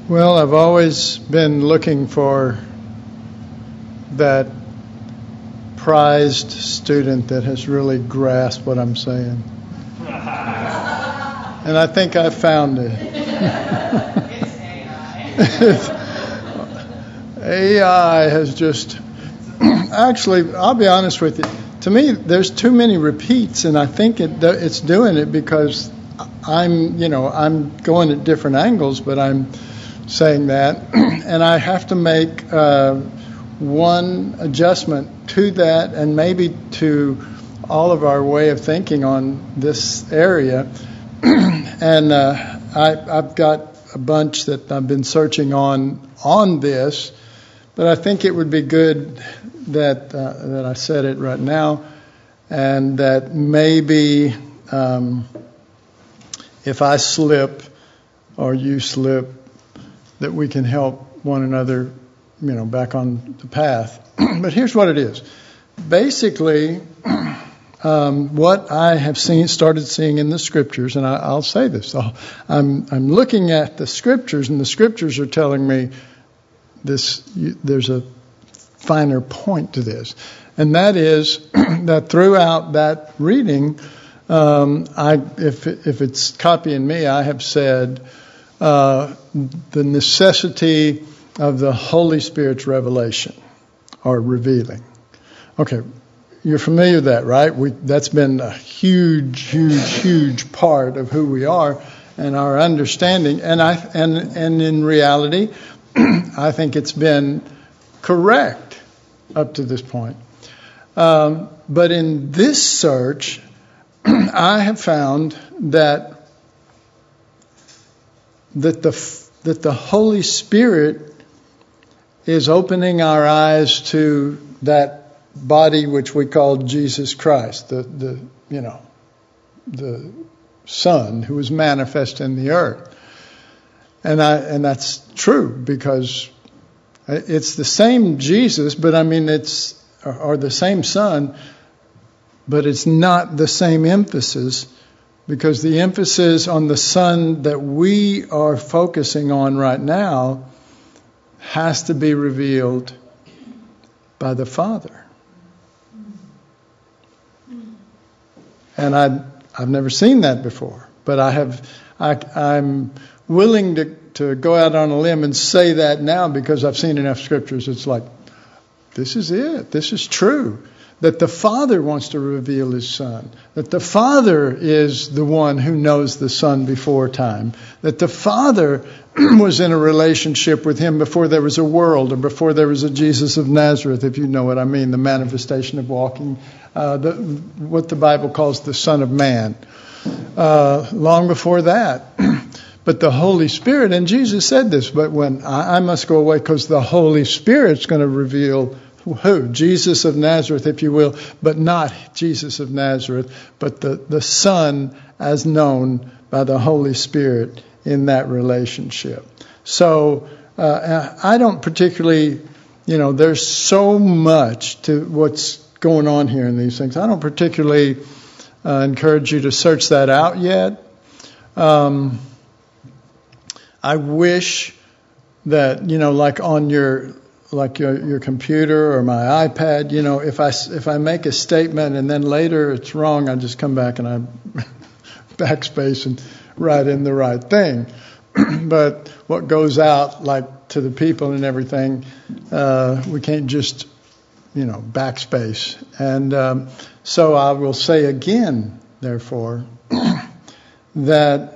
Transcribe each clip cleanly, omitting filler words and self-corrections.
Well, I've always been looking for that prized student that has really grasped what I'm saying. And I think I found it. It's AI has just... Actually, I'll be honest with you. To me, there's too many repeats, and I think it's doing it because I'm going at different angles, but I'm saying that, and I have to make one adjustment to that, and maybe to all of our way of thinking on this area. And I've got a bunch that I've been searching on this, but I think it would be good that I said it right now, and that maybe if I slip or you slip, that we can help one another, back on the path. But here's what it is. Basically, what I have started seeing in the Scriptures, and I'll say this. I'm looking at the Scriptures, and the Scriptures are telling me this. There's a finer point to this, and that is that throughout that reading, if it's copying me, I have said the necessity of the Holy Spirit's revelation or revealing. Okay, you're familiar with that, right? That's been a huge part of who we are and our understanding. And in reality, I think it's been correct up to this point. But in this search, I have found that the Holy Spirit is opening our eyes to that body which we call Jesus Christ, the Son who was manifest in the earth. And that's true because it's the same Jesus, but or the same Son, but it's not the same emphasis, because the emphasis on the Son that we are focusing on right now has to be revealed by the Father. And I've never seen that before, but I'm willing to go out on a limb and say that now because I've seen enough Scriptures. It's like, this is it. This is true. That the Father wants to reveal His Son. That the Father is the one who knows the Son before time. That the Father was in a relationship with Him before there was a world or before there was a Jesus of Nazareth, if you know what I mean, the manifestation of walking, what the Bible calls the Son of Man. Long before that. But the Holy Spirit, and Jesus said this, but when I must go away because the Holy Spirit's going to reveal who? Jesus of Nazareth, if you will, but not Jesus of Nazareth, but the Son as known by the Holy Spirit in that relationship. So I don't particularly, there's so much to what's going on here in these things. I don't particularly encourage you to search that out yet. I wish that, like on your computer or my iPad, if I make a statement and then later it's wrong, I just come back and I backspace and write in the right thing. But what goes out, like to the people and everything, we can't just, backspace. And so I will say again, therefore, that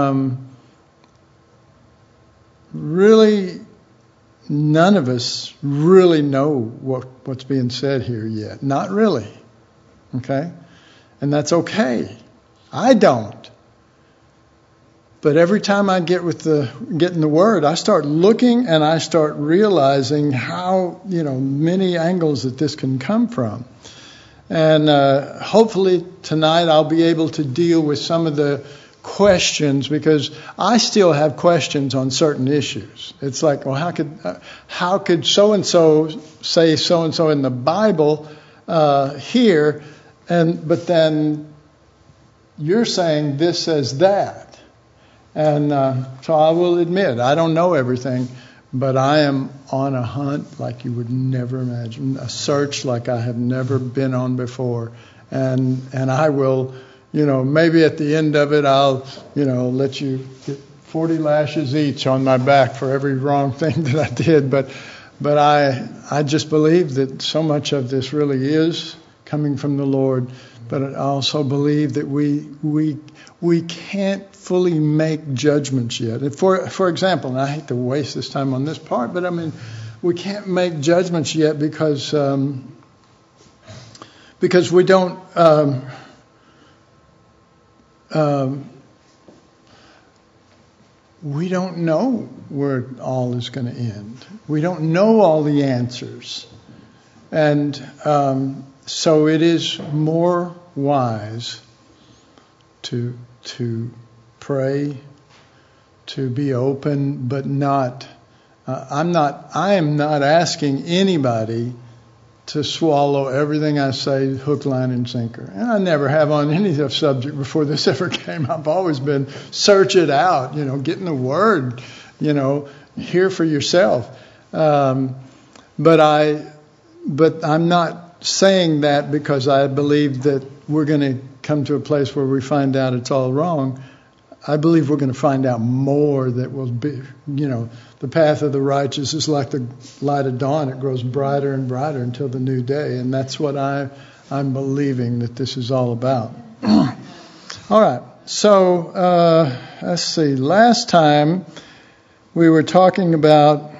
really none of us really know what's being said here yet. Not really. Okay? And that's okay. I don't. But every time I get in the Word, I start looking and I start realizing how, many angles that this can come from. And hopefully tonight I'll be able to deal with some of the questions, because I still have questions on certain issues. It's like, well, how could so and so say so and so in the Bible here, but then you're saying this says that, And so I will admit, I don't know everything, but I am on a hunt like you would never imagine, a search like I have never been on before. And I will, maybe at the end of it, I'll, let you get 40 lashes each on my back for every wrong thing that I did. But I just believe that so much of this really is coming from the Lord. But I also believe that we can't fully make judgments yet. For example, and I hate to waste this time on this part, but I mean, we can't make judgments yet because we don't know where all is going to end. We don't know all the answers, and so it is more wise to pray, to be open, but not. I am not asking anybody to swallow everything I say hook, line, and sinker. And I never have on any subject before this ever came. I've always been search it out, get in the Word, hear for yourself. But I'm not saying that because I believe that we're going to come to a place where we find out it's all wrong. I believe we're going to find out more that will be, the path of the righteous is like the light of dawn. It grows brighter and brighter until the new day. And that's what I'm believing that this is all about. All right. So, let's see. Last time we were talking about,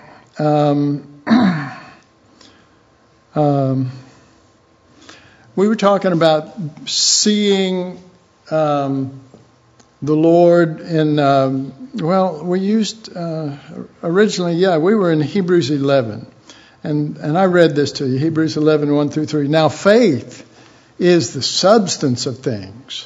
seeing the Lord in, we used, originally, we were in Hebrews 11. And I read this to you, Hebrews 11, 1 through 3. Now faith is the substance of things,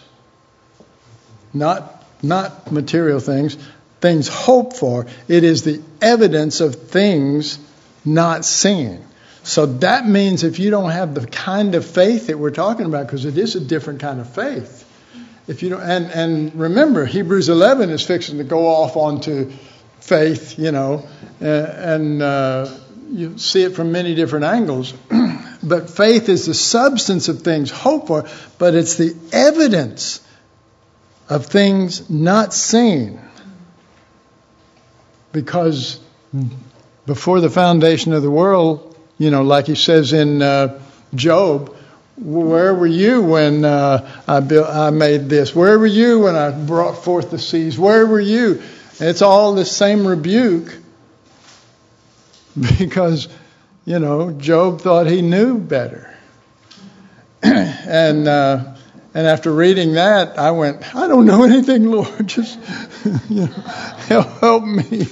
not material things hoped for. It is the evidence of things not seen. So that means if you don't have the kind of faith that we're talking about, because it is a different kind of faith. If you don't, and remember, Hebrews 11 is fixing to go off onto faith, and you see it from many different angles. But faith is the substance of things hoped for, but it's the evidence of things not seen. Because before the foundation of the world, like he says in Job, where were you when I made this? Where were you when I brought forth the seas? Where were you? It's all the same rebuke because, Job thought he knew better. And after reading that, I went, I don't know anything, Lord. Just, help me,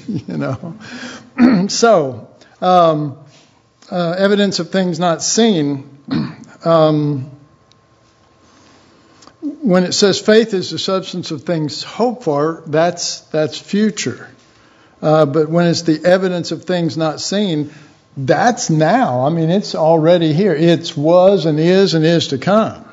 So, evidence of things not seen. When it says faith is the substance of things hoped for, that's future. But when it's the evidence of things not seen, that's now. I mean, it's already here. It was and is to come.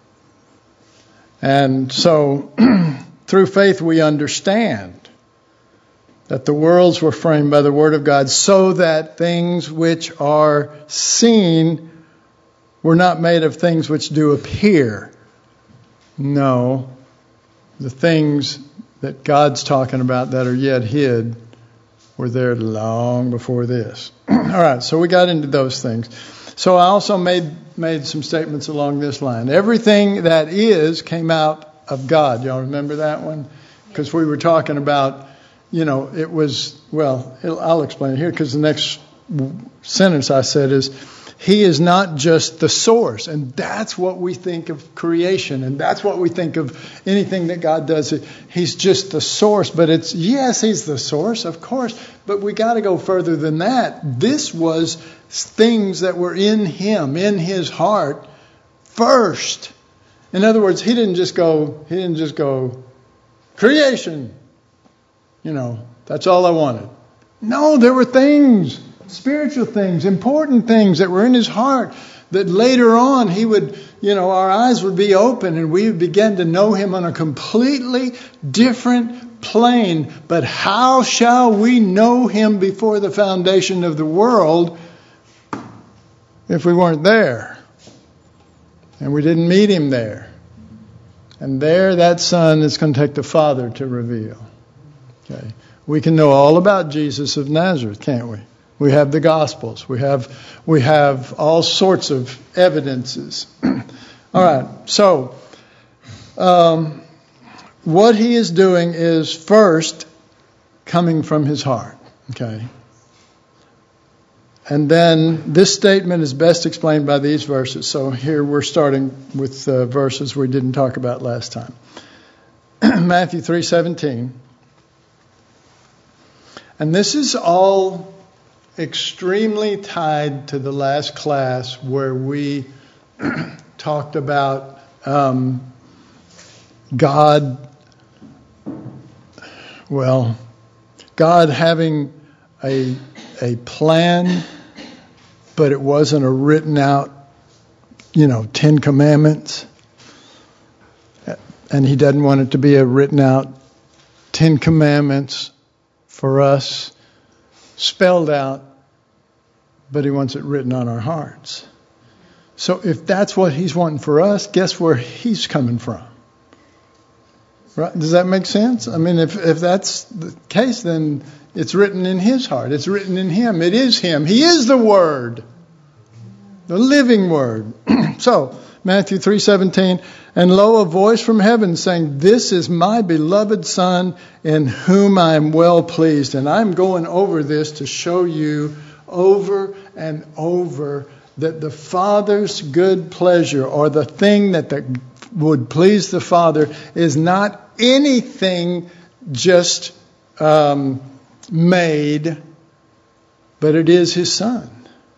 And so, through faith we understand that the worlds were framed by the Word of God so that things which are seen were not made of things which do appear. No, the things that God's talking about that are yet hid were there long before this. All right, so we got into those things. So I also made some statements along this line. Everything that is came out of God. Y'all remember that one? Because we were talking about, it was, I'll explain it here because the next sentence I said is, He is not just the source. And that's what we think of creation. And that's what we think of anything that God does. He's just the source. But yes, He's the source, of course. But we got to go further than that. This was things that were in Him, in His heart, first. In other words, He didn't just go, creation. That's all I wanted. No, there were things. Spiritual things, important things that were in His heart that later on He would, our eyes would be open and we would begin to know Him on a completely different plain. But how shall we know him before the foundation of the world if we weren't there? And we didn't meet him there. And there, that Son is going to take the Father to reveal. Okay. We can know all about Jesus of Nazareth, can't we? We have the Gospels. We have all sorts of evidences. All right. So, what he is doing is first coming from his heart. Okay. And then this statement is best explained by these verses. So here we're starting with verses we didn't talk about last time. Matthew 3:17. And this is all extremely tied to the last class where we talked about God having a plan, but it wasn't a written out, 10 Commandments. And he doesn't want it to be a written out 10 Commandments for us, spelled out, but he wants it written on our hearts. So if that's what he's wanting for us, guess where he's coming from? Right? Does that make sense? I mean, if that's the case, then it's written in his heart. It's written in him. It is him. He is the Word, the living Word. So, Matthew 3:17, and lo, a voice from heaven saying, this is my beloved Son in whom I am well pleased. And I'm going over this to show you over and over that the Father's good pleasure, or the thing that would please the Father, is not anything just made, but it is his Son.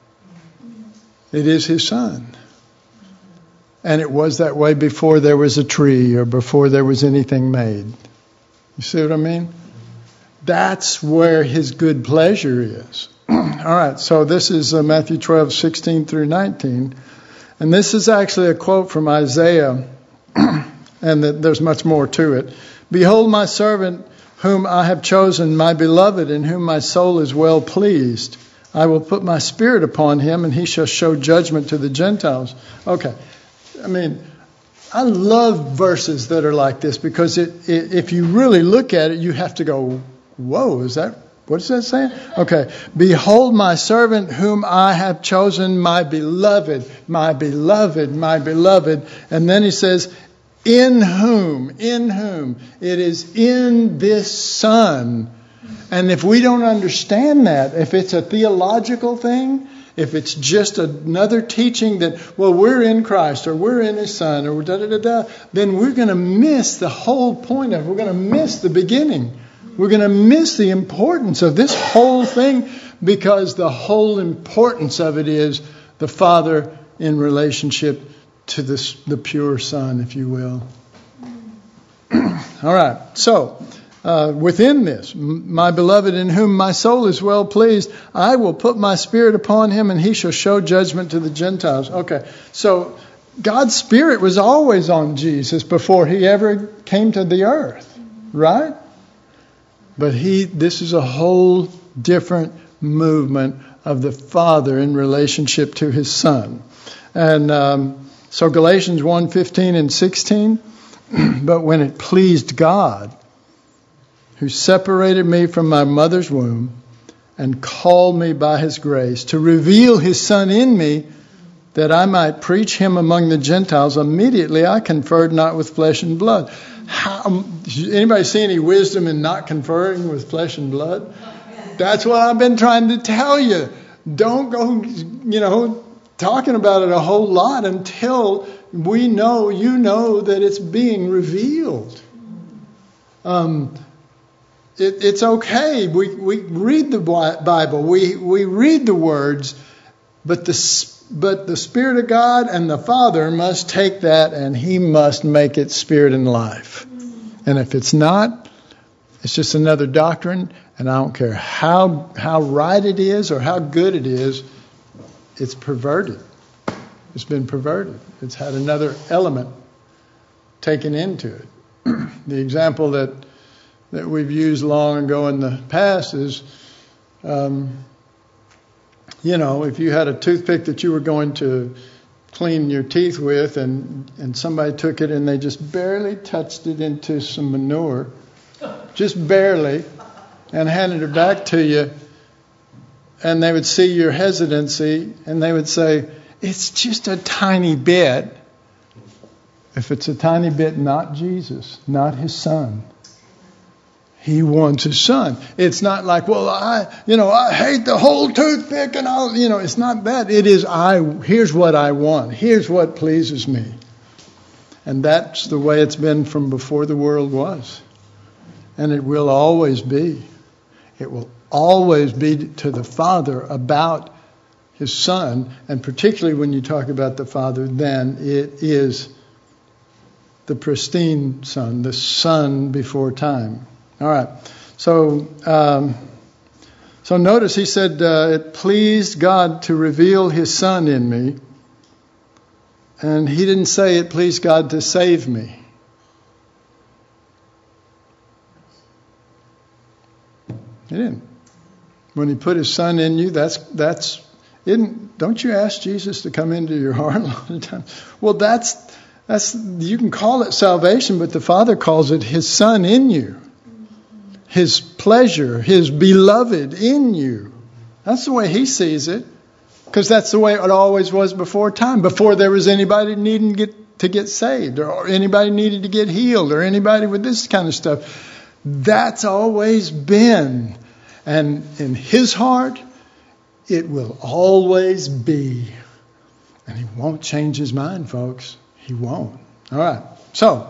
It is his Son. And it was that way before there was a tree or before there was anything made. You see what I mean? That's where his good pleasure is. All right, so this is Matthew 12:16 through 19. And this is actually a quote from Isaiah, and there's much more to it. Behold my servant whom I have chosen, my beloved, in whom my soul is well pleased. I will put my spirit upon him, and he shall show judgment to the Gentiles. Okay. I mean, I love verses that are like this because if you really look at it, you have to go, whoa, what is that saying? Okay. Behold my servant whom I have chosen, my beloved, my beloved, my beloved. And then he says, in whom, it is in this Son. And if we don't understand that, if it's a theological thing, if it's just another teaching that, well, we're in Christ or we're in his Son or then we're going to miss the whole point of it. We're going to miss the beginning. We're going to miss the importance of this whole thing, because the whole importance of it is the Father in relationship to the pure Son, if you will. All right. So, within this, my beloved in whom my soul is well pleased, I will put my spirit upon him, and he shall show judgment to the Gentiles. Okay, so God's Spirit was always on Jesus before he ever came to the earth, right? But this is a whole different movement of the Father in relationship to his Son. And so Galatians 1:15 and 16, but when it pleased God, who separated me from my mother's womb and called me by his grace to reveal his Son in me, that I might preach him among the Gentiles, immediately I conferred not with flesh and blood. Anybody see any wisdom in not conferring with flesh and blood? That's what I've been trying to tell you. Don't go, talking about it a whole lot until you know that it's being revealed. It's okay. We read the Bible. We read the words, but the Spirit of God and the Father must take that and he must make it spirit and life. And if it's not, it's just another doctrine. And I don't care how right it is or how good it is, it's perverted. It's been perverted. It's had another element taken into it. The example that that we've used long ago in the past is, if you had a toothpick that you were going to clean your teeth with and somebody took it and they just barely touched it into some manure, just barely, and handed it back to you, and they would see your hesitancy and they would say, it's just a tiny bit. If it's a tiny bit, not Jesus, not his son. He wants his son. It's not like, well, I hate the whole toothpick and all, it's not that. It is, here's what I want. Here's what pleases me. And that's the way it's been from before the world was. And it will always be. It will always be to the Father about his son. And particularly when you talk about the Father, then it is the pristine Son, the Son before time. All right. So notice he said, it pleased God to reveal his Son in me. And he didn't say it pleased God to save me. He didn't. When he put his Son in you, don't you ask Jesus to come into your heart a lot of times? Well, that's you can call it salvation, but the Father calls it his Son in you. His pleasure, his beloved in you. That's the way he sees it. Because that's the way it always was before time. Before there was anybody needing to get saved, or anybody needed to get healed, or anybody with this kind of stuff. That's always been. And in his heart, it will always be. And he won't change his mind, folks. He won't. All right. So,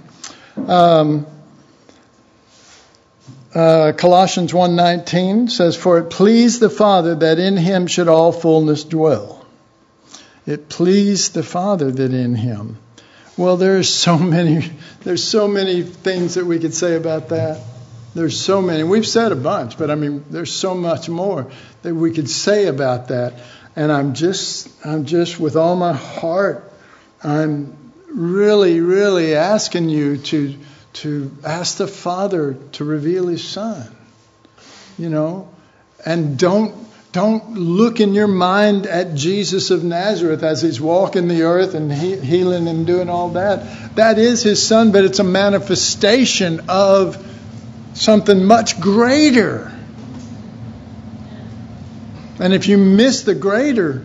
Colossians 1:19 says, for it pleased the Father that in him should all fullness dwell. It pleased the Father that in him. Well, there's so many things that we could say about that. There's so many. We've said a bunch, but there's so much more that we could say about that. And I'm just with all my heart, I'm really, really asking you to ask the Father to reveal his Son. And don't look in your mind at Jesus of Nazareth as he's walking the earth and healing and doing all that. That is his Son, but it's a manifestation of something much greater. And if you miss the greater,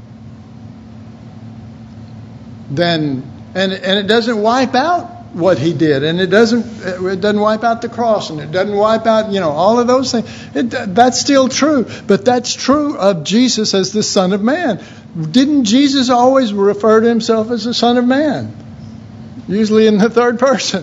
then and it doesn't wipe out what he did, and it doesn't wipe out the cross, and it doesn't wipe out all of those things. That's still true, but that's true of Jesus as the Son of Man. Didn't Jesus always refer to himself as the Son of Man? Usually in the third person.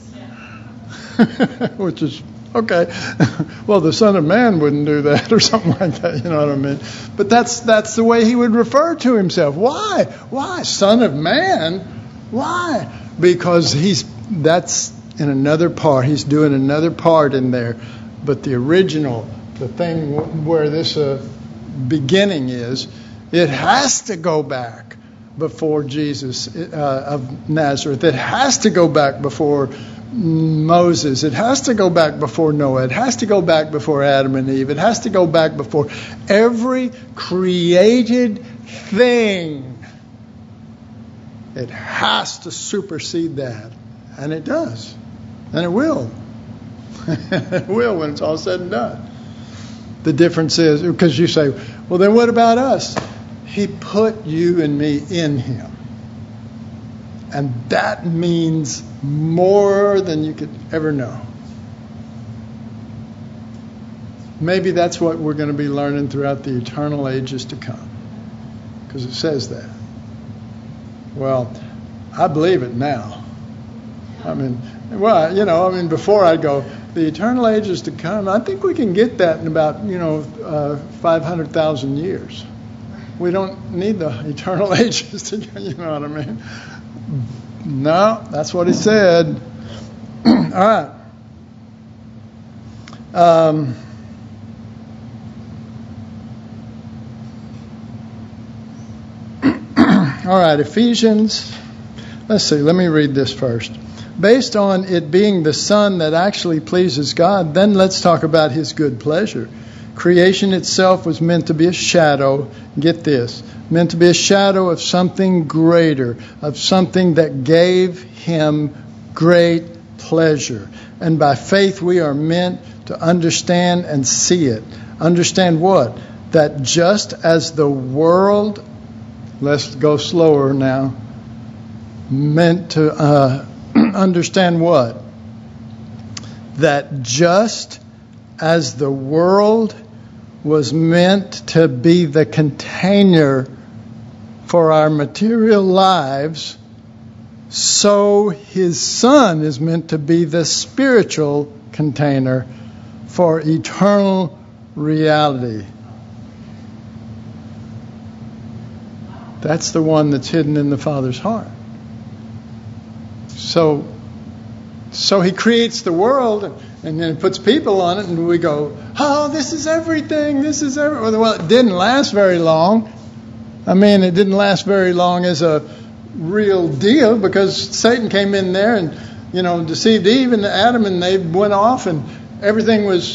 Which is okay. Well, the Son of Man wouldn't do that or something like that, you know what I mean? But that's the way he would refer to himself. Why? Son of Man? Why? Because that's in another part. He's doing another part in there. But the original, the thing where this beginning is, it has to go back before Jesus of Nazareth. It has to go back before Moses. It has to go back before Noah. It has to go back before Adam and Eve. It has to go back before every created thing. It has to supersede that. And it does. And it will. It will when it's all said and done. The difference is, because you say, well, then what about us? He put you and me in him. And that means more than you could ever know. Maybe that's what we're going to be learning throughout the eternal ages to come. Because it says that. Well, I believe it now. Before I'd go, the eternal ages to come, I think we can get that in about, 500,000 years. We don't need the eternal ages to, you know what I mean? No, that's what he said. All right. All right, Ephesians. Let's see. Let me read this first. based on it being the Son that actually pleases God, then let's talk about His good pleasure. Creation itself was meant to be a shadow, get this, meant to be a shadow of something greater, of something that gave Him great pleasure. And by faith we are meant to understand and see it. Understand what? That just as the world, let's go slower now, meant to understand what? That just as the world was meant to be the container for our material lives, so His Son is meant to be the spiritual container for eternal reality. That's the one that's hidden in the Father's heart. So He creates the world and then puts people on it, and we go, oh, this is everything, this is everything. Well, it didn't last very long. I mean, it didn't last very long as a real deal, because Satan came in there and, deceived Eve and Adam, and they went off, and everything was,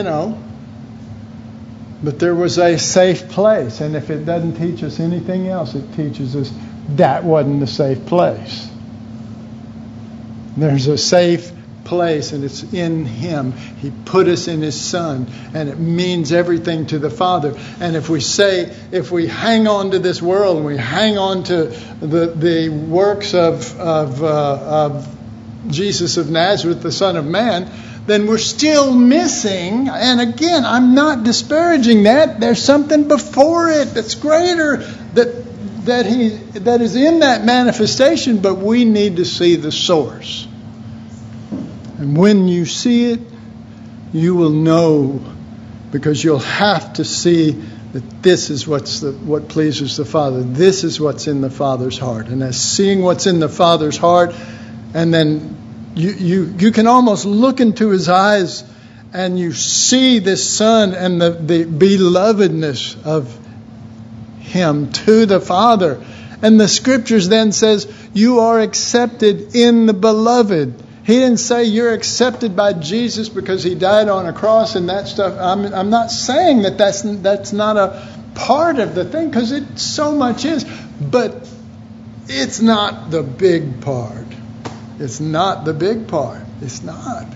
but there was a safe place. And if it doesn't teach us anything else, it teaches us that wasn't a safe place. There's a safe place, and it's in Him. He put us in His Son, and it means everything to the Father. And if we hang on to this world, and we hang on to the works of Jesus of Nazareth, the Son of Man, then we're still missing. And again, I'm not disparaging that. There's something before it that's greater that is in that manifestation, but we need to see the source. And when you see it, you will know, because you'll have to see that this is what pleases the Father. This is what's in the Father's heart. And as seeing what's in the Father's heart, and then you can almost look into His eyes, and you see this Son and the belovedness of Him to the Father. And the Scriptures then says, you are accepted in the Beloved. He didn't say you're accepted by Jesus because He died on a cross and that stuff. I'm not saying that's not a part of the thing, because it so much is. But it's not the big part. It's not the big part. It's not.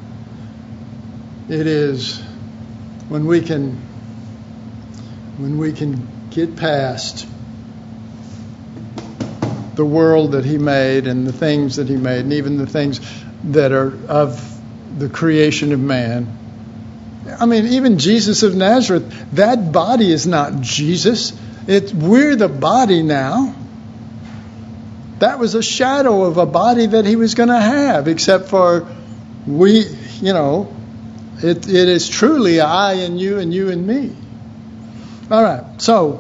It is when we can get past the world that He made and the things that He made, and even the things that are of the creation of man. I mean, even Jesus of Nazareth, that body is not Jesus. We're the body now. That was a shadow of a body that He was going to have, except for it is truly I and you and me. All right, so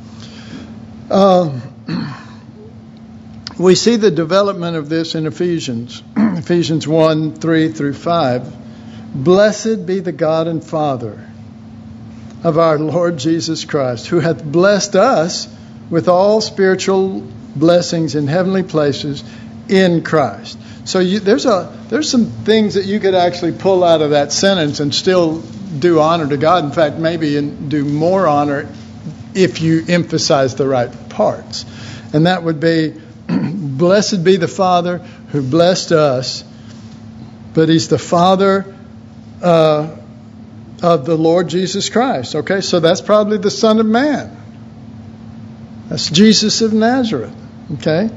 we see the development of this in Ephesians 1:3-5. Blessed be the God and Father of our Lord Jesus Christ, who hath blessed us with all spiritual blessings in heavenly places in Christ. So there's some things that you could actually pull out of that sentence and still do honor to God. In fact, maybe do more honor if you emphasize the right parts. And that would be, blessed be the Father who blessed us, but He's the Father of the Lord Jesus Christ. Okay, so that's probably the Son of Man. That's Jesus of Nazareth. Okay,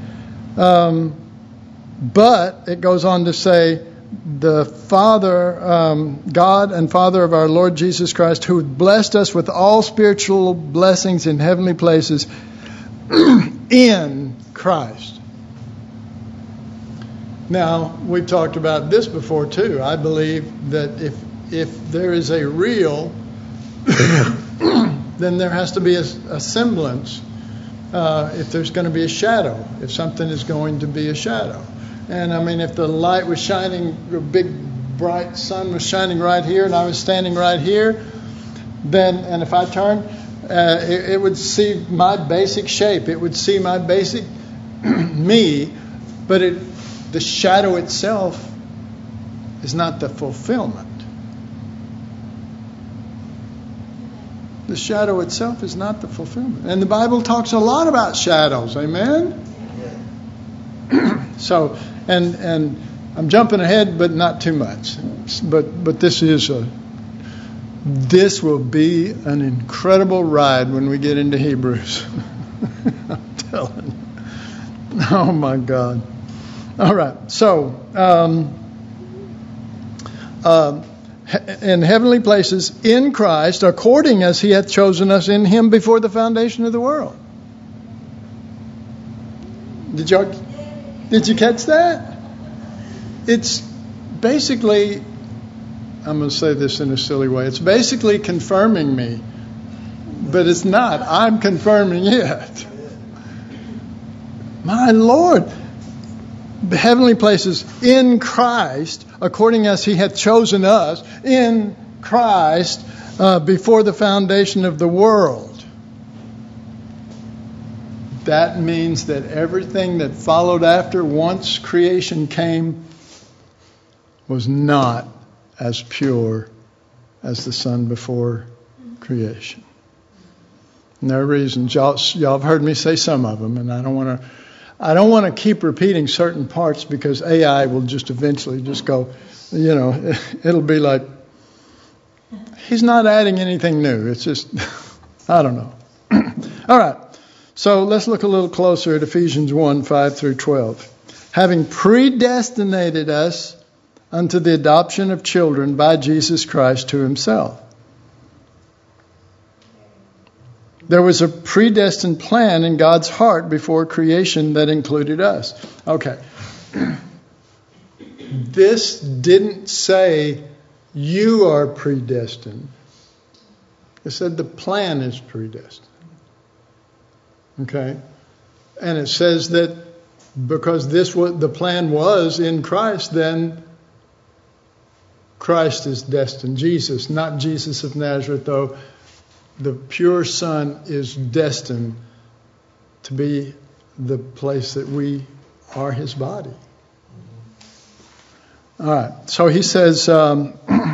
but it goes on to say, the Father, God and Father of our Lord Jesus Christ, who blessed us with all spiritual blessings in heavenly places in Christ. Now, we've talked about this before too. I believe that if there is a real, then there has to be a semblance. If there's going to be a shadow, if something is going to be a shadow. And I mean, if the light was shining, a big bright sun was shining right here, and I was standing right here, and if I turned, it would see my basic shape. It would see my basic me, but the shadow itself is not the fulfillment. The shadow itself is not the fulfillment. And the Bible talks a lot about shadows. Amen? So, and I'm jumping ahead, but not too much. But this will be an incredible ride when we get into Hebrews. I'm telling you. Oh my God. All right. So, in heavenly places in Christ, according as He hath chosen us in Him before the foundation of the world. Did you catch that? It's basically, I'm going to say this in a silly way, it's basically confirming me, but it's not. I'm confirming it. My Lord. The heavenly places in Christ, according as He hath chosen us in Christ before the foundation of the world. That means that everything that followed after once creation came was not as pure as the Son before creation. And there are reasons. Y'all have heard me say some of them, and I don't want to keep repeating certain parts because AI will just eventually just go, it'll be like, He's not adding anything new. It's just, I don't know. All right. So let's look a little closer at Ephesians 1, 5 through 12. Having predestinated us unto the adoption of children by Jesus Christ to Himself. There was a predestined plan in God's heart before creation that included us. Okay. This didn't say you are predestined. It said the plan is predestined. Okay. And it says that because the plan was in Christ, then Christ is destined. Jesus, not Jesus of Nazareth, though. The pure Son is destined to be the place that we are His body. All right. So he says, well,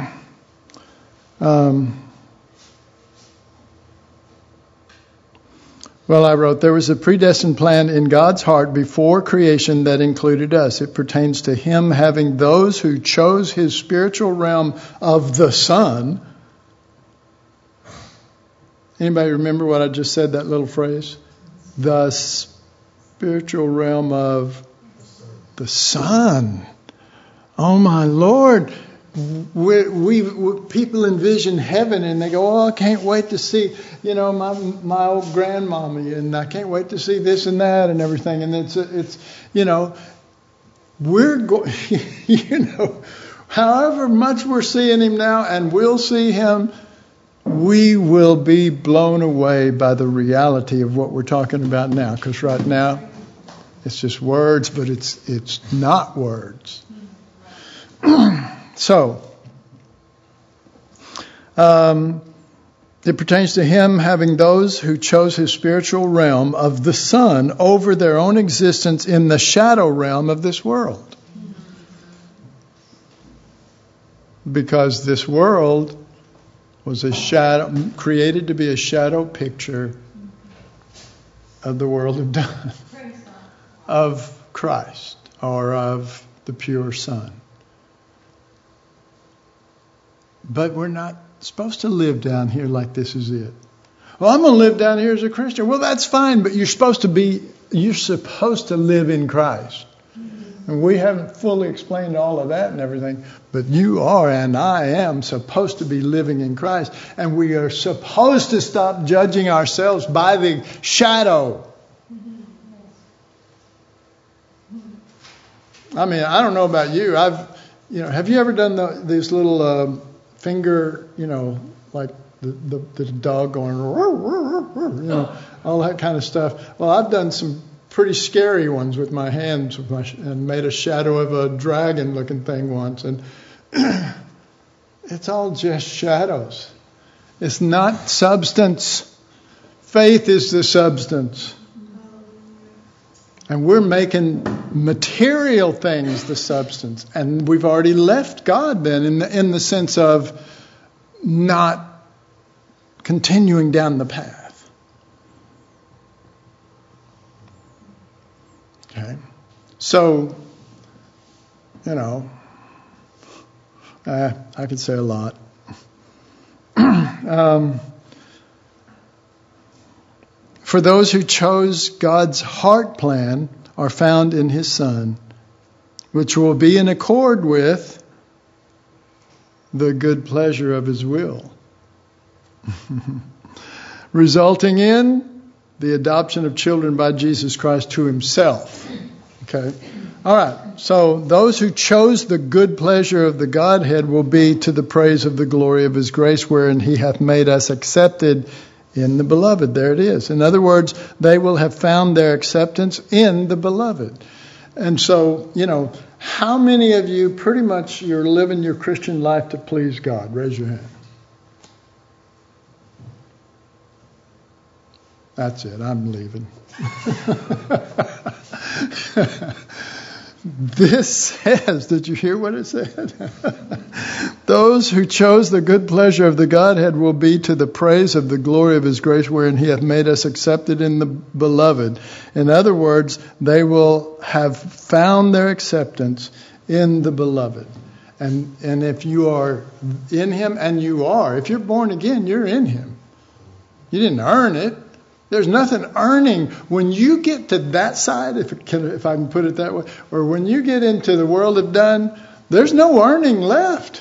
I wrote, there was a predestined plan in God's heart before creation that included us. It pertains to Him having those who chose His spiritual realm of the Son. Anybody remember what I just said, that little phrase? The spiritual realm of the Son. Oh, my Lord. We people envision heaven and they go, oh, I can't wait to see, my old grandmommy, and I can't wait to see this and that and everything. And it's we're going, however much we're seeing Him now, and we'll see Him, we will be blown away by the reality of what we're talking about now. Because right now, it's just words, but it's not words. So, it pertains to Him having those who chose His spiritual realm of the Son over their own existence in the shadow realm of this world. Because this world was a shadow, created to be a shadow picture of the world of done, of Christ, or of the pure Son. But we're not supposed to live down here like this is it. Well, I'm going to live down here as a Christian. Well, that's fine, but you're supposed to live in Christ. And we haven't fully explained all of that and everything, but you are and I am supposed to be living in Christ. And we are supposed to stop judging ourselves by the shadow. I mean, I don't know about you. Have you ever done these little finger, like the dog going, all that kind of stuff? Well, I've done some pretty scary ones with my hands and made a shadow of a dragon looking thing once. And it's all just shadows. It's not substance. Faith is the substance. And we're making material things the substance. And we've already left God then in the sense of not continuing down the path. Okay? So, I could say a lot. For those who chose God's heart plan are found in His Son, which will be in accord with the good pleasure of His will, resulting in the adoption of children by Jesus Christ to Himself. Okay? All right. So those who chose the good pleasure of the Godhead will be to the praise of the glory of His grace, wherein He hath made us accepted in the Beloved. There it is. In other words, they will have found their acceptance in the Beloved. And so, how many of you pretty much you're living your Christian life to please God? Raise your hand. That's it. I'm leaving. This says, did you hear what it said? Those who chose the good pleasure of the Godhead will be to the praise of the glory of His grace, wherein He hath made us accepted in the Beloved. In other words, they will have found their acceptance in the Beloved. And if you are in Him, and you are, if you're born again, you're in Him. You didn't earn it. There's nothing earning. When you get to that side, if I can put it that way, or when you get into the world of done, there's no earning left.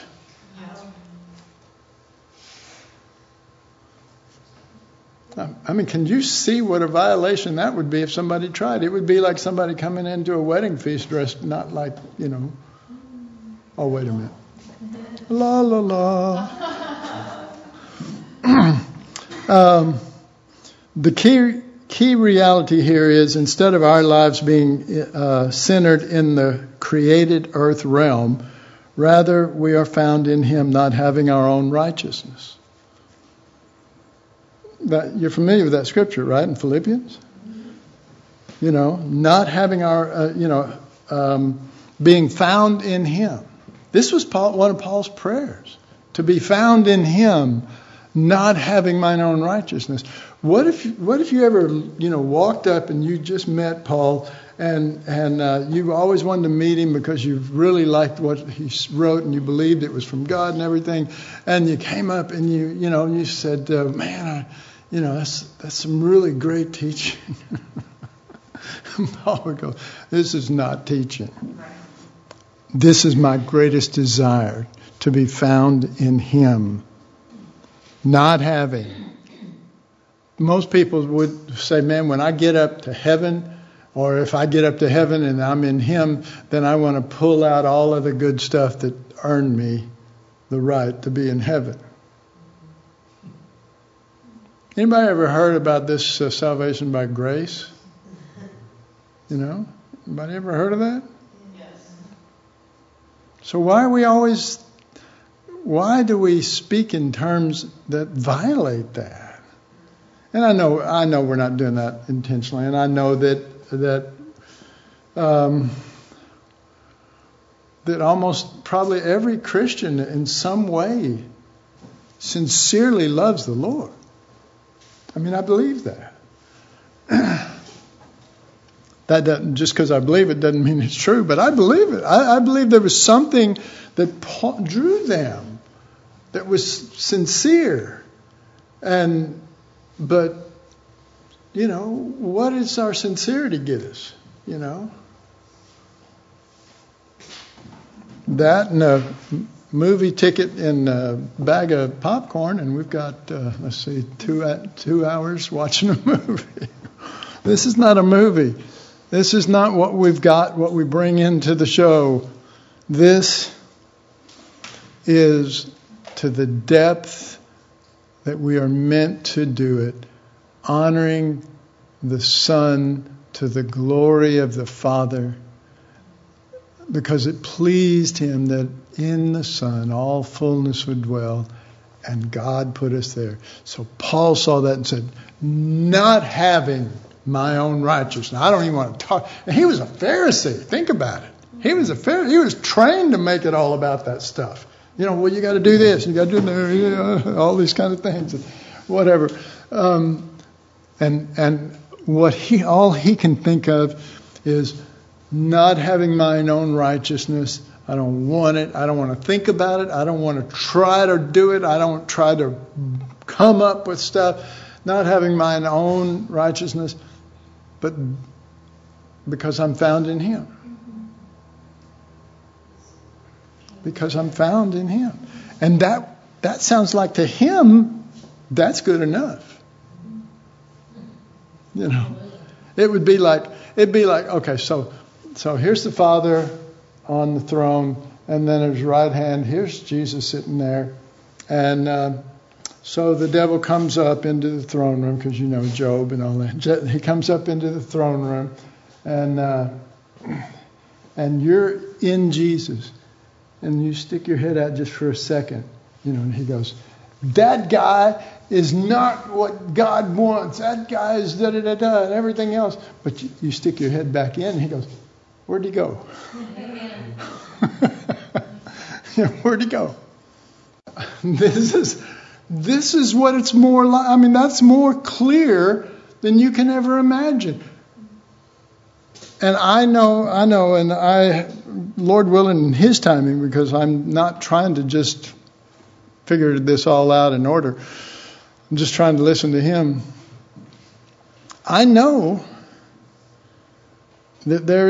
I mean, can you see what a violation that would be if somebody tried? It would be like somebody coming into a wedding feast dressed not like, Oh, wait a minute. La, la, la. The key reality here is, instead of our lives being centered in the created earth realm, rather we are found in Him, not having our own righteousness. You're familiar with that scripture, right, in Philippians? Not having our, being found in Him. This was one of Paul's prayers, to be found in Him, not having mine own righteousness. What if you ever, walked up and you just met Paul and you always wanted to meet him because you really liked what he wrote and you believed it was from God and everything, and you came up and you said, man, that's some really great teaching. Paul would go, this is not teaching. This is my greatest desire, to be found in Him, not having. Most people would say, man, when I get up to heaven, or if I get up to heaven and I'm in Him, then I want to pull out all of the good stuff that earned me the right to be in heaven. Anybody ever heard about this salvation by grace? Anybody ever heard of that? Yes. So why do we speak in terms that violate that? And I know we're not doing that intentionally, and I know that almost probably every Christian in some way sincerely loves the Lord. I mean, I believe that. That doesn't, just because I believe it doesn't mean it's true, but I believe it. I believe there was something that drew them that was sincere. But, what does our sincerity get us, That and a movie ticket and a bag of popcorn, and we've got, 2 hours watching a movie. This is not a movie. This is not what we've got, what we bring into the show. This is to the depth that we are meant to do it, honoring the Son to the glory of the Father, because it pleased Him that in the Son all fullness would dwell, and God put us there. So Paul saw that and said, not having my own righteousness. I don't even want to talk. And he was a Pharisee. Think about it. He was a Pharisee. He was trained to make it all about that stuff. Well, you got to do this. You got to do that. All these kind of things, and whatever. And what all he can think of is not having mine own righteousness. I don't want it. I don't want to think about it. I don't want to try to do it. I don't try to come up with stuff. Not having mine own righteousness, but because I'm found in him. Because I'm found in him. And that sounds like to him, that's good enough. It'd be like, okay, so here's the Father on the throne, and then at his right hand, here's Jesus sitting there. And so the devil comes up into the throne room, because Job and all that. He comes up into the throne room, and you're in Jesus. And you stick your head out just for a second, and he goes, that guy is not what God wants. That guy is da-da-da-da and everything else. But you stick your head back in, and he goes, where'd he go? Where'd he go? This is what it's more like. That's more clear than you can ever imagine. And I know, and Lord willing, in his timing, because I'm not trying to just figure this all out in order. I'm just trying to listen to him. I know that there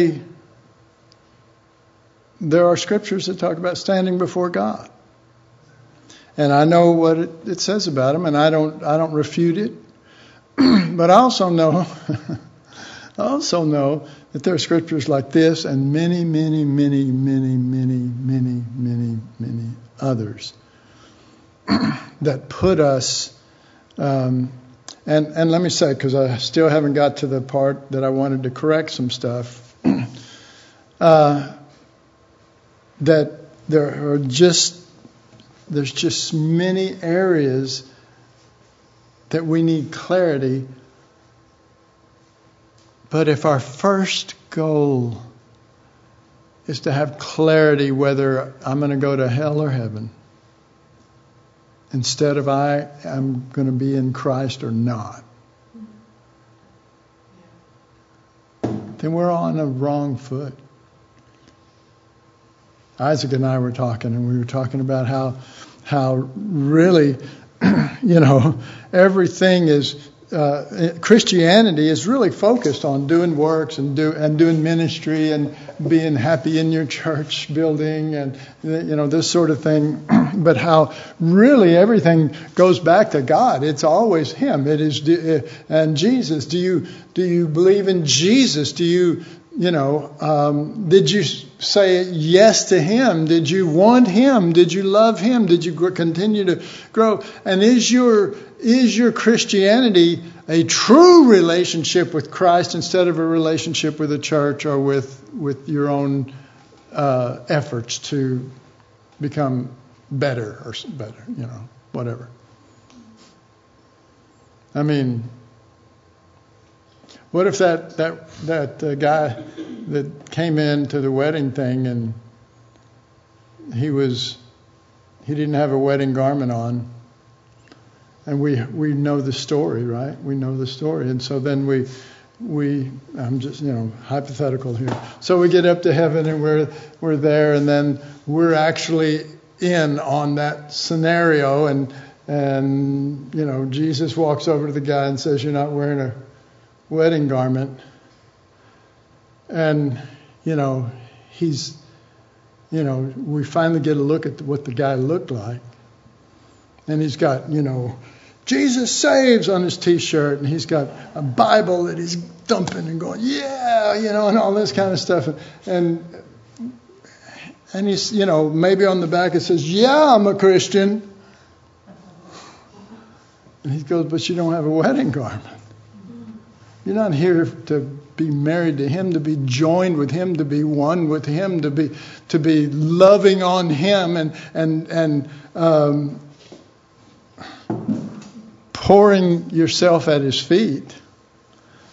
are scriptures that talk about standing before God. And I know what it says about him, and I don't refute it. But I also know that there are scriptures like this and many, many, many, many, many, many, many, many others that put us, and let me say, because I still haven't got to the part that I wanted to correct some stuff, that there's just many areas that we need clarity. But if our first goal is to have clarity whether I'm going to go to hell or heaven, instead of I am going to be in Christ or not, then we're on a wrong foot. Isaac and I were talking, and we were talking about how really, everything is, Christianity is really focused on doing works and doing ministry and being happy in your church building and this sort of thing. But how really everything goes back to God. It's always Him. It is and Jesus. Do you believe in Jesus? Do you did you say yes to Him? Did you want Him? Did you love Him? Did you continue to grow? And is your Christianity a true relationship with Christ instead of a relationship with the church or with your own efforts to become better or better, whatever? I mean, what if that guy that came into the wedding thing and he didn't have a wedding garment on, and we know the story, right? We know the story, and so then I'm just hypothetical here. So we get up to heaven and we're there, and then we're actually in on that scenario, and Jesus walks over to the guy and says, "You're not wearing a wedding garment," and he's we finally get a look at what the guy looked like, and he's got Jesus saves on his t-shirt, and he's got a Bible that he's thumping and going, yeah, and all this kind of stuff, and he's maybe on the back it says, "Yeah, I'm a Christian," and he goes, "But you don't have a wedding garment. You're not here to be married to Him, to be joined with Him, to be one with Him, to be loving on Him and pouring yourself at His feet.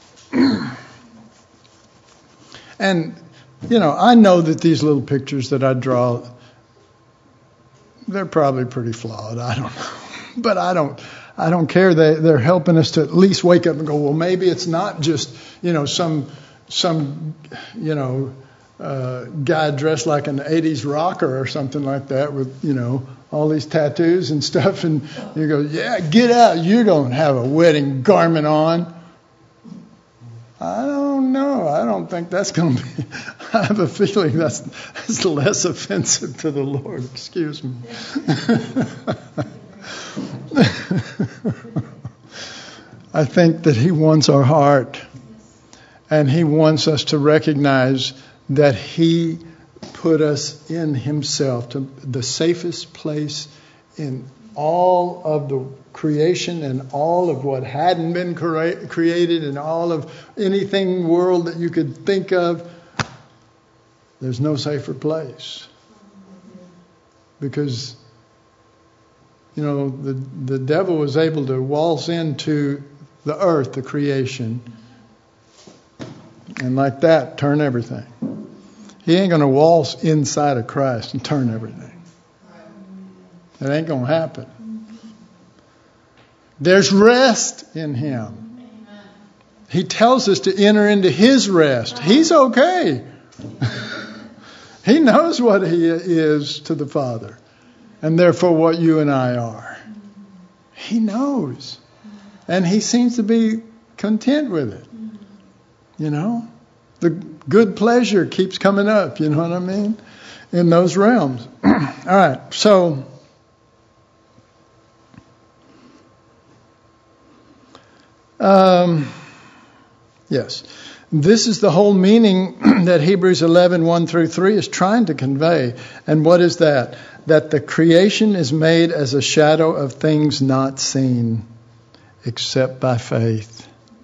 And, I know that these little pictures that I draw, they're probably pretty flawed. I don't know. But I don't care. They're helping us to at least wake up and go, well, maybe it's not just, some guy dressed like an 80s rocker or something like that with, all these tattoos and stuff. And you go, yeah, get out. You don't have a wedding garment on. I don't know. I don't think that's going to be. I have a feeling that's less offensive to the Lord. Excuse me. I think that He wants our heart. And He wants us to recognize that He put us in Himself to the safest place in all of the creation and all of what hadn't been created and all of anything world that you could think of. There's no safer place. Because, the devil was able to waltz into the earth, the creation, and like that, turn everything. He ain't going to waltz inside of Christ and turn everything. It ain't going to happen. There's rest in Him. He tells us to enter into His rest. He's okay. He knows what He is to the Father, and therefore what you and I are. He knows. And He seems to be content with it. The good pleasure keeps coming up, you know what I mean? In those realms. All right, so yes. This is the whole meaning that Hebrews 11, 1 through 3 is trying to convey. And what is that? That the creation is made as a shadow of things not seen, except by faith.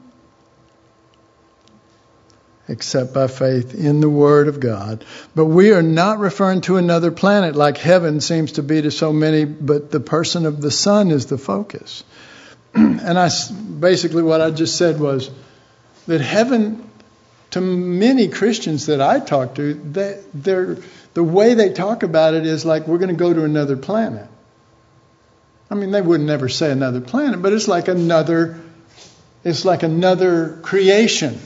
Except by faith in the Word of God. But we are not referring to another planet like heaven seems to be to so many, but the person of the Son is the focus. And basically what I just said was that heaven, to many Christians that I talk to, the way they talk about it is like we're going to go to another planet. I mean, they would never say another planet, but it's like another creation.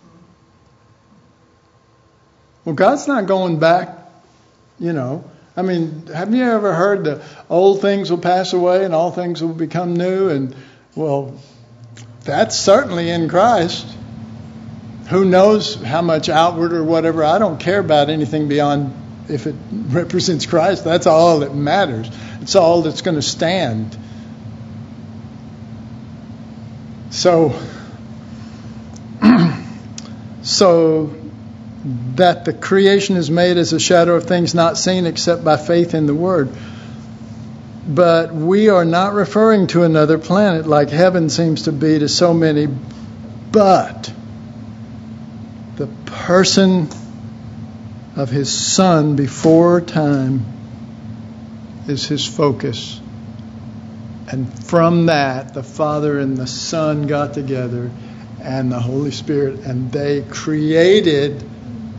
Well, God's not going back, I mean, have you ever heard the old things will pass away and all things will become new? And, well, that's certainly in Christ. Who knows how much outward or whatever? I don't care about anything beyond if it represents Christ. That's all that matters. It's all that's going to stand. So that the creation is made as a shadow of things not seen except by faith in the Word. But we are not referring to another planet like heaven seems to be to so many, but the person of His Son before time is His focus. And from that, the Father and the Son got together and the Holy Spirit, and they created.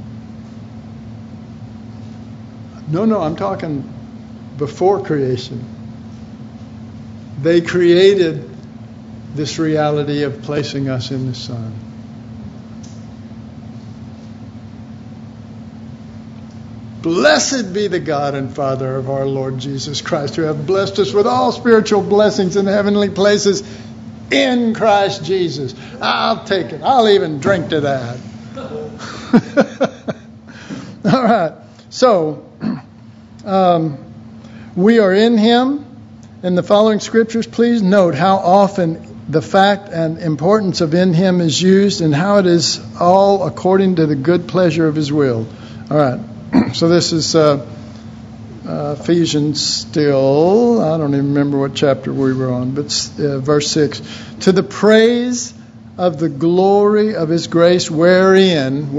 No, I'm talking before creation. They created this reality of placing us in the Son. Blessed be the God and Father of our Lord Jesus Christ, who have blessed us with all spiritual blessings in heavenly places in Christ Jesus. I'll take it. I'll even drink to that. All right. So, we are in Him. In the following scriptures, please note how often the fact and importance of in Him is used and how it is all according to the good pleasure of His will. All right. So this is Ephesians still. I don't even remember what chapter we were on, but verse 6. To the praise of the glory of His grace, wherein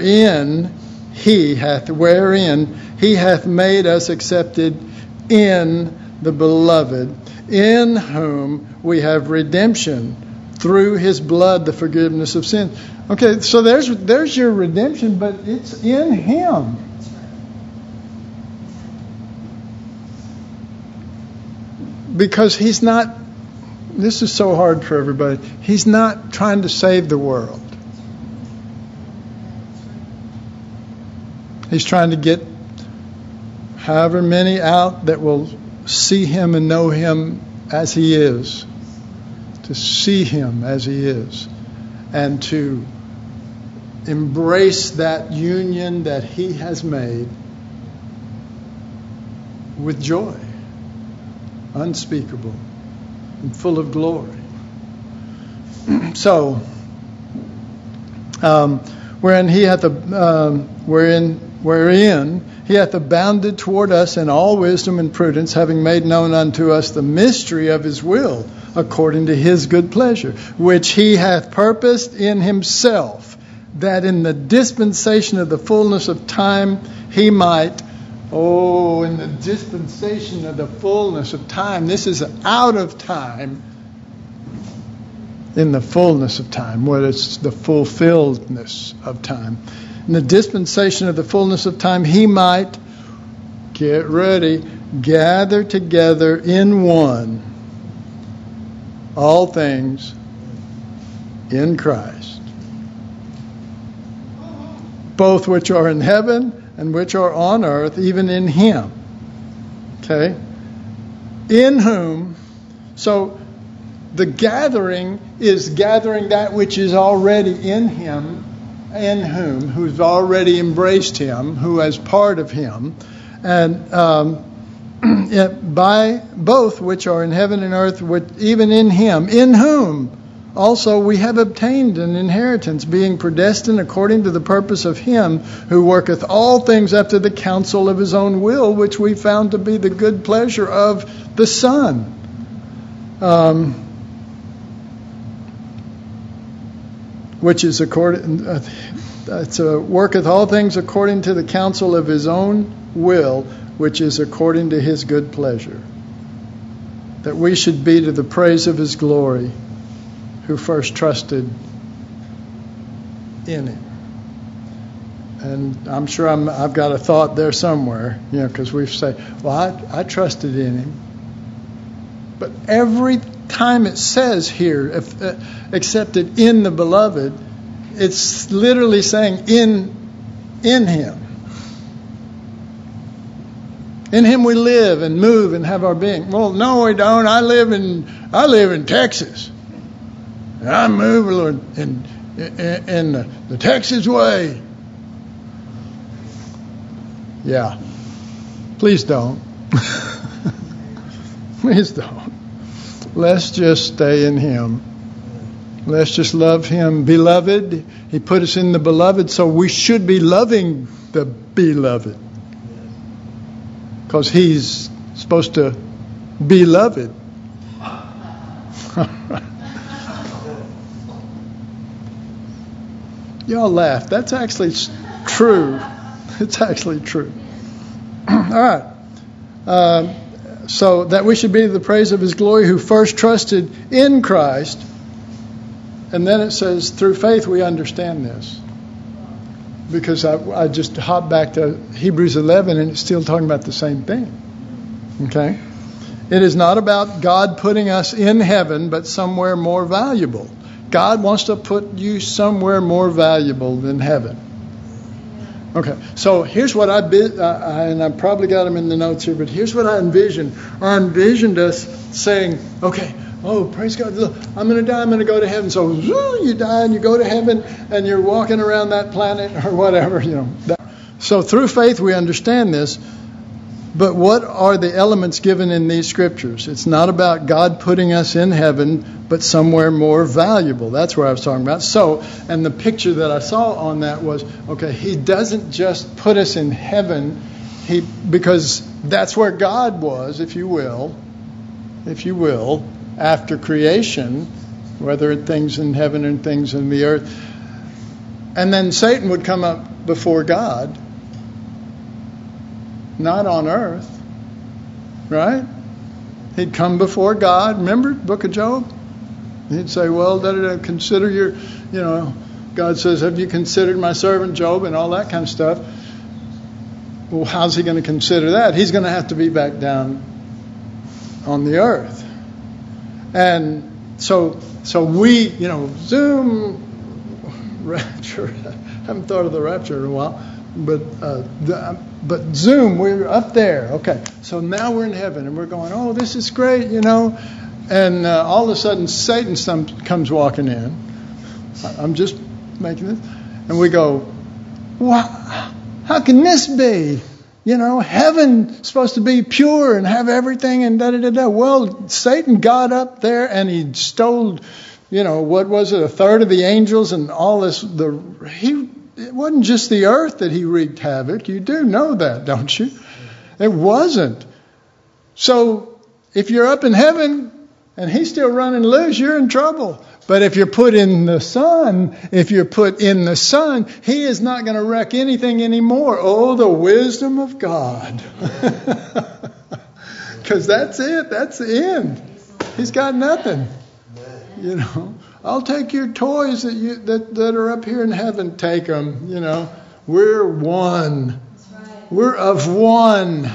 He hath made us accepted in the Beloved, in whom we have redemption through his blood, the forgiveness of sin. Okay, so there's your redemption, but it's in him. Because he's not, this is so hard for everybody, he's not trying to save the world. He's trying to get however many out that will see him and know him as he is. To see him as he is. And to embrace that union that he has made with joy. Unspeakable and full of glory. So, wherein he hath abounded toward us in all wisdom and prudence, having made known unto us the mystery of his will, according to his good pleasure, which he hath purposed in himself, that in the dispensation of the fullness of time he might. Oh, in the dispensation of the fullness of time. This is out of time. In the fullness of time. What is the fulfilledness of time. In the dispensation of the fullness of time, he might, get ready, gather together in one all things in Christ. Both which are in heaven and which are on earth, even in him. Okay? In whom, so the gathering is gathering that which is already in him, in whom, who's already embraced him, who is part of him, and by both which are in heaven and earth, even in him, in whom also we have obtained an inheritance, being predestined according to the purpose of him who worketh all things after the counsel of his own will, which we found to be the good pleasure of the Son. Which is according, worketh all things according to the counsel of his own will, which is according to his good pleasure, that we should be to the praise of his glory, who first trusted in him. And I'm sure I've got a thought there somewhere, because we say, well, I trusted in him. But every time it says here, accepted in the beloved, it's literally saying in him. In him we live and move and have our being. Well, no, we don't. I live in Texas. And I move in the Texas way. Yeah. Please don't. Please don't. Let's just stay in him. Let's just love him. Beloved. He put us in the beloved, so we should be loving the beloved. Because he's supposed to be loved. Y'all laugh. That's actually true. It's actually true. All right. So that we should be to the praise of his glory, who first trusted in Christ. And then it says, through faith we understand this. Because I just hopped back to Hebrews 11 and it's still talking about the same thing. Okay? It is not about God putting us in heaven, but somewhere more valuable. God wants to put you somewhere more valuable than heaven. Okay, so here's what and I probably got them in the notes here, but here's what I envisioned. I envisioned us saying, okay, oh, praise God, look, I'm going to die, I'm going to go to heaven. So you die and you go to heaven and you're walking around that planet or whatever, So through faith we understand this. But what are the elements given in these scriptures? It's not about God putting us in heaven, but somewhere more valuable. That's what I was talking about. So, and the picture that I saw on that was, okay, he doesn't just put us in heaven, because that's where God was, if you will, after creation, whether things in heaven and things in the earth. And then Satan would come up before God. Not on earth, right? He'd come before God. Remember the book of Job? He'd say, well, consider your, God says, have you considered my servant Job and all that kind of stuff? Well, how's he going to consider that? He's going to have to be back down on the earth. And so we, Zoom, rapture. I haven't thought of the rapture in a while. But Zoom, we're up there. Okay, so now we're in heaven, and we're going, oh, this is great, And all of a sudden, Satan comes walking in. I'm just making this. And we go, wow, how can this be? Heaven's supposed to be pure and have everything and da-da-da-da. Well, Satan got up there and he stole, what was it, a third of the angels and all this. It wasn't just the earth that he wreaked havoc. You do know that, don't you? It wasn't. So if you're up in heaven and he's still running loose, you're in trouble. But if you're put in the Son, he is not going to wreck anything anymore. Oh, the wisdom of God. Because that's it. That's the end. He's got nothing. I'll take your toys that are up here in heaven. Take them. We're one. We're of one.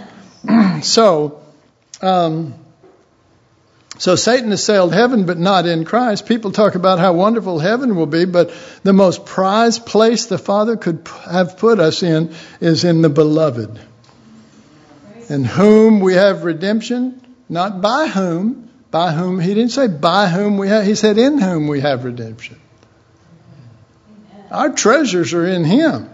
So Satan assailed heaven, but not in Christ. People talk about how wonderful heaven will be, but the most prized place the Father could have put us in is in the beloved, in whom we have redemption, not by whom. By whom, he didn't say by whom we have, he said in whom we have redemption. Our treasures are in him.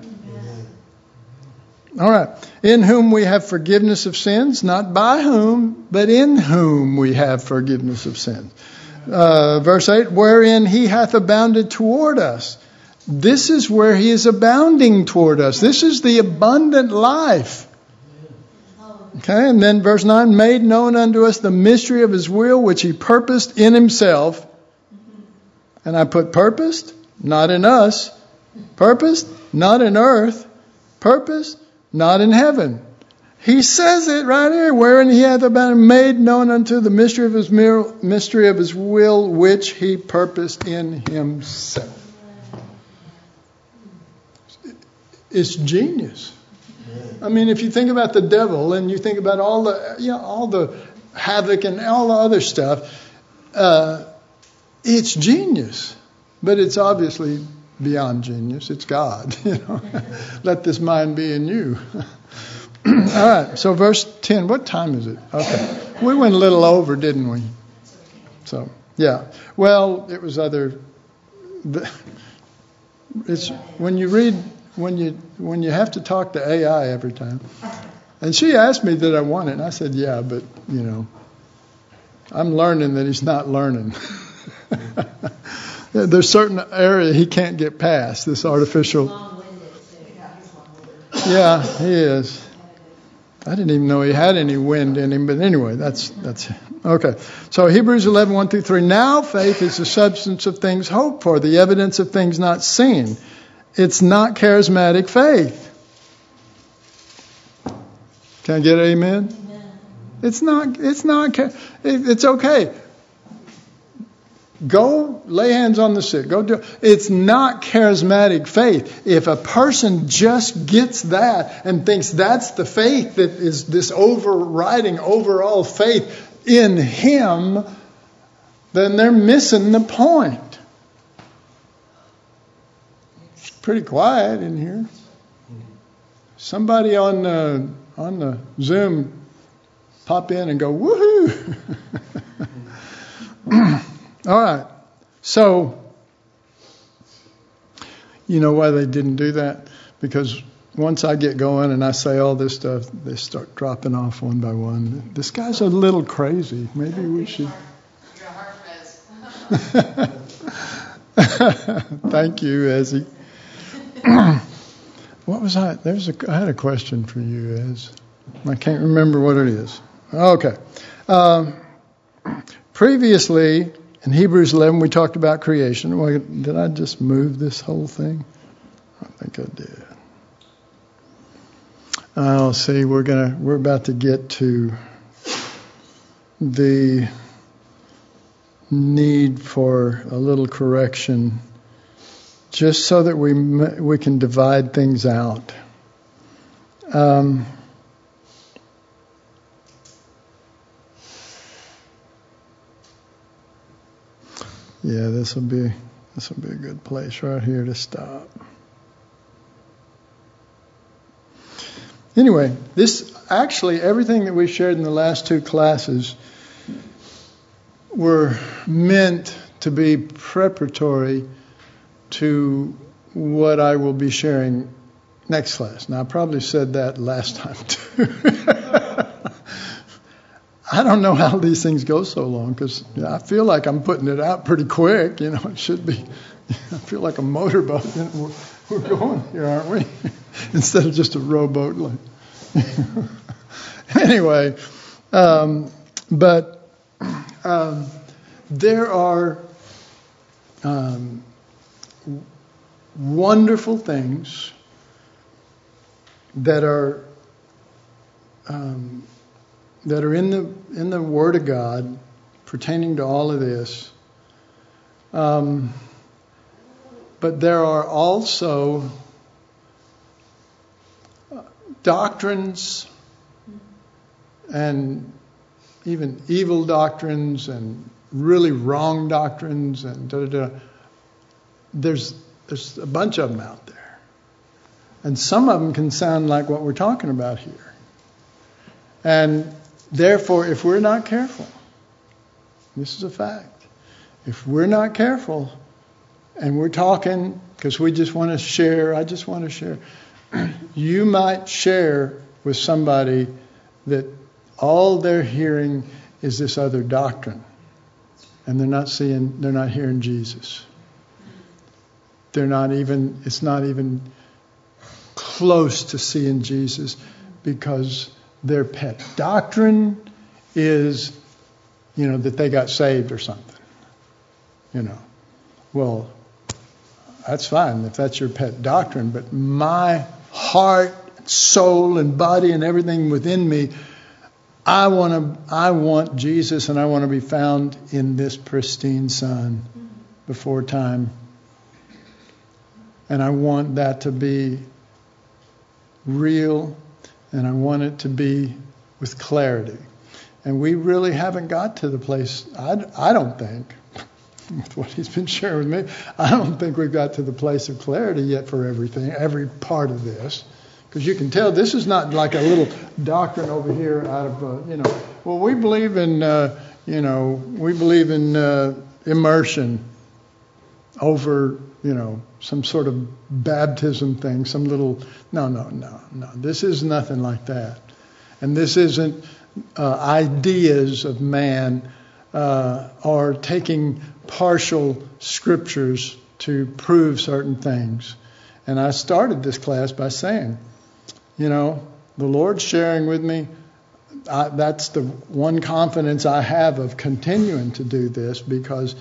All right. In whom we have forgiveness of sins, not by whom, but in whom we have forgiveness of sins. Verse 8, wherein he hath abounded toward us. This is where he is abounding toward us. This is the abundant life. Okay, and then verse 9, made known unto us the mystery of his will, which he purposed in himself. And I put purposed, not in us. Purposed, not in earth. Purposed, not in heaven. He says it right here, wherein he hath made known unto the mystery of his will, which he purposed in himself. It's genius. I mean, if you think about the devil and you think about all the havoc and all the other stuff, it's genius, but it's obviously beyond genius. It's God. Let this mind be in you. All right. So verse 10. What time is it? Okay. We went a little over, didn't we? So yeah. Well, it was other. It's when you read. When you have to talk to AI every time. And she asked me did I want it, and I said yeah, but I'm learning that he's not learning. There's certain area he can't get past, this artificial. Yeah, he is. I didn't even know he had any wind in him, but anyway, that's okay. So Hebrews 11:1-3. Now faith is the substance of things hoped for, the evidence of things not seen. It's not charismatic faith. Can I get an amen? Amen. It's okay. Go lay hands on the sick. Go do it. It's not charismatic faith. If a person just gets that and thinks that's the faith that is this overriding overall faith in him, then they're missing the point. Pretty quiet in here. Somebody on the Zoom pop in and go woohoo. All right. So you know why they didn't do that? Because once I get going and I say all this stuff, they start dropping off one by one. This guy's a little crazy. Maybe we should. Your heart says. Thank you, Ezzy. What was I? I had a question for you, Ez. I can't remember what it is. Okay. Previously, in Hebrews 11, we talked about creation. Did I just move this whole thing? I think I did. Oh, see, we're about to get to the need for a little correction, just so that we can divide things out. Yeah, this will be a good place right here to stop. Anyway, everything that we shared in the last two classes were meant to be preparatory to what I will be sharing next class. Now, I probably said that last time too. I don't know how these things go so long, because I feel like I'm putting it out pretty quick. It should be. I feel like a motorboat. We're going here, aren't we? Instead of just a rowboat. Anyway, but there are wonderful things that are in the Word of God pertaining to all of this. But there are also doctrines and even evil doctrines and really wrong doctrines and There's a bunch of them out there. And some of them can sound like what we're talking about here. And therefore, if we're not careful, this is a fact, if we're not careful and we're talking because we just want to share, I just want to share, you might share with somebody that all they're hearing is this other doctrine, and they're not hearing Jesus. It's not even close to seeing Jesus, because their pet doctrine is, that they got saved or something. Well, that's fine if that's your pet doctrine, but my heart, soul, and body and everything within me, I want Jesus, and I want to be found in this pristine Son before time. And I want that to be real, and I want it to be with clarity. And we really haven't got to the place, I don't think, with what he's been sharing with me, I don't think we've got to the place of clarity yet for everything, every part of this. Because you can tell this is not like a little doctrine over here out of, well, we believe in, immersion over, some sort of baptism thing, some little, no. This is nothing like that. And this isn't ideas of man or taking partial scriptures to prove certain things. And I started this class by saying, the Lord's sharing with me, that's the one confidence I have of continuing to do this, because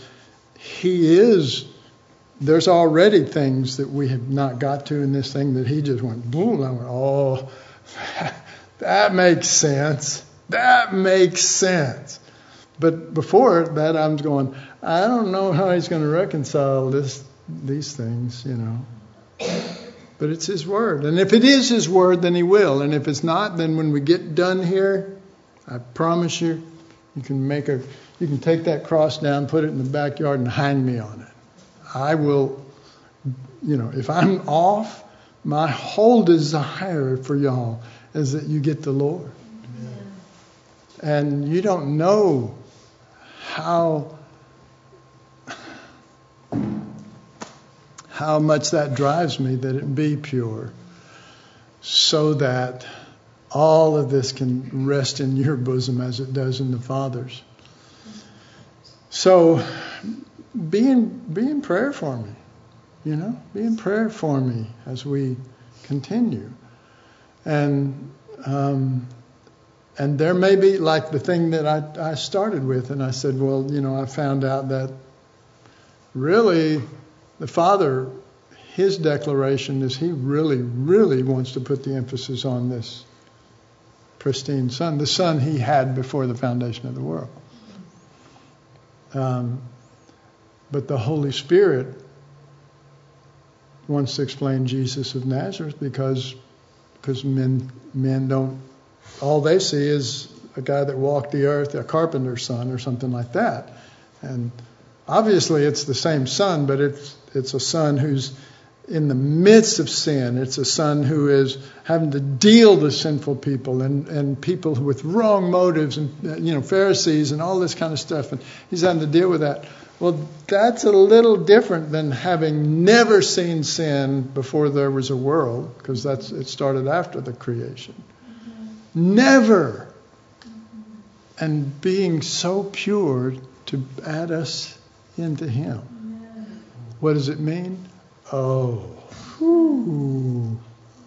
there's already things that we have not got to in this thing that he just went, boom, I went, oh, that makes sense. That makes sense. But before that, I'm going, I don't know how he's going to reconcile these things, But it's his word. And if it is his word, then he will. And if it's not, then when we get done here, I promise you, you can take that cross down, put it in the backyard, and hang me on it. I will, if I'm off, my whole desire for y'all is that you get the Lord. Amen. And you don't know how much that drives me, that it be pure, so that all of this can rest in your bosom as it does in the Father's. So be in prayer for me, be in prayer for me as we continue. And there may be, like the thing that I started with, and I said, well, I found out that really the Father, his declaration is he really, really wants to put the emphasis on this pristine Son, the Son he had before the foundation of the world. But the Holy Spirit wants to explain Jesus of Nazareth because men don't, all they see is a guy that walked the earth, a carpenter's son or something like that. And obviously it's the same son, but it's a son who's in the midst of sin. It's a son who is having to deal with sinful people and people with wrong motives and Pharisees and all this kind of stuff. And he's having to deal with that. Well, that's a little different than having never seen sin before there was a world, because it started after the creation. Mm-hmm. Never. Mm-hmm. And being so pure to add us into him. Yeah. What does it mean? Oh, whew,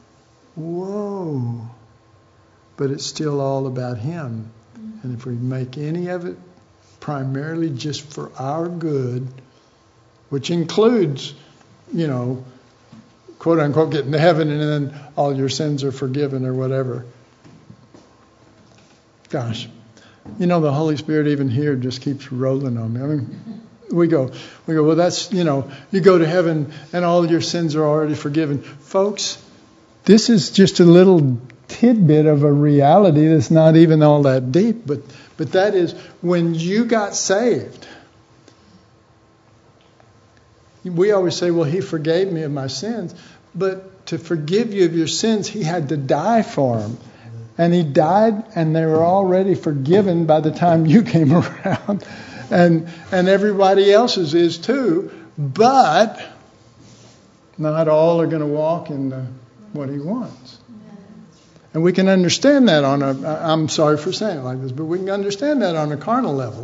whoa. But it's still all about him. Mm-hmm. And if we make any of it primarily just for our good, which includes, quote unquote, getting to heaven and then all your sins are forgiven or whatever. Gosh, the Holy Spirit even here just keeps rolling on me. I mean, we go, well, that's, you go to heaven and all your sins are already forgiven. Folks, this is just a little tidbit of a reality that's not even all that deep, but that is when you got saved. We always say, well, he forgave me of my sins. But to forgive you of your sins, he had to die for them. And he died, and they were already forgiven by the time you came around. And everybody else's is too. But not all are going to walk in what he wants. And we can understand that I'm sorry for saying it like this, but we can understand that on a carnal level,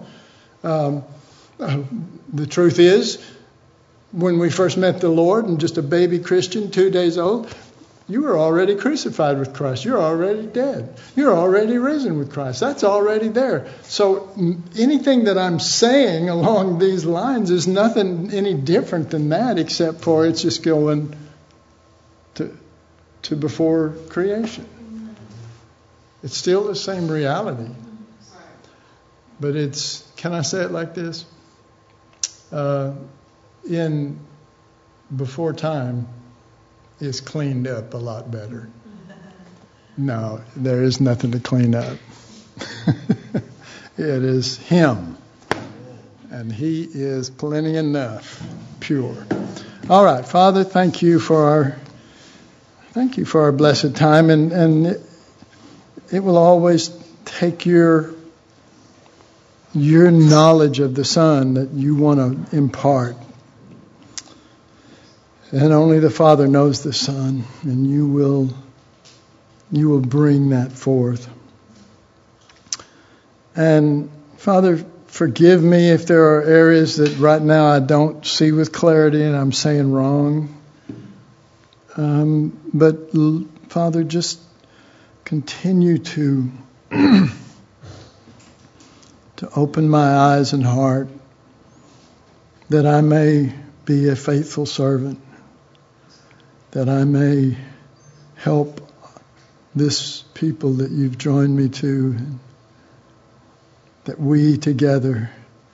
The truth is, when we first met the Lord and just a baby Christian, 2 days old, you were already crucified with Christ. You're already dead. You're already risen with Christ. That's already there. So anything that I'm saying along these lines is nothing any different than that, except for it's just going to before creation. It's still the same reality. But can I say it like this? In before time is cleaned up a lot better. No, there is nothing to clean up. It is him. And he is plenty enough pure. All right, Father, thank you for our blessed time, and it will always take your knowledge of the Son that you want to impart. And only the Father knows the Son, and you will bring that forth. And Father, forgive me if there are areas that right now I don't see with clarity and I'm saying wrong. But Father, just continue to open my eyes and heart that I may be a faithful servant, that I may help this people that you've joined me to, that we together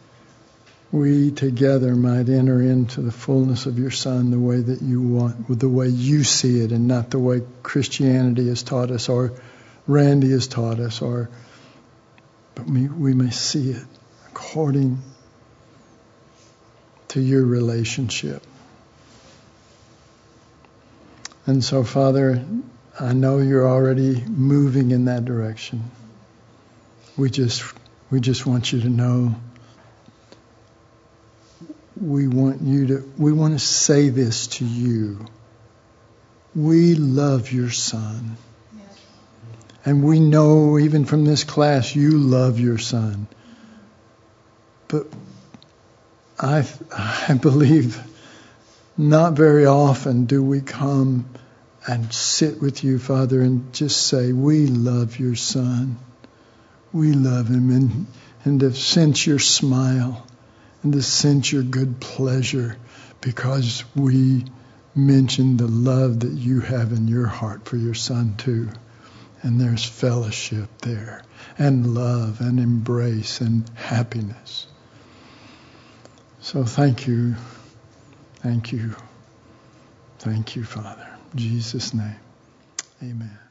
might enter into the fullness of your Son the way that you want, the way you see it, and not the way Christianity has taught us or Randy has taught us, but we may see it according to your relationship. And so, Father, I know you're already moving in that direction. We just want you to know. We want to say this to you. We love your Son. Yes. And we know even from this class you love your Son. But I believe not very often do we come and sit with you, Father, and just say, we love your Son. We love him, and to sense your smile and to sense your good pleasure because we mentioned the love that you have in your heart for your Son too. And there's fellowship there, and love, and embrace, and happiness. So thank you. Thank you. Thank you, Father. In Jesus' name. Amen.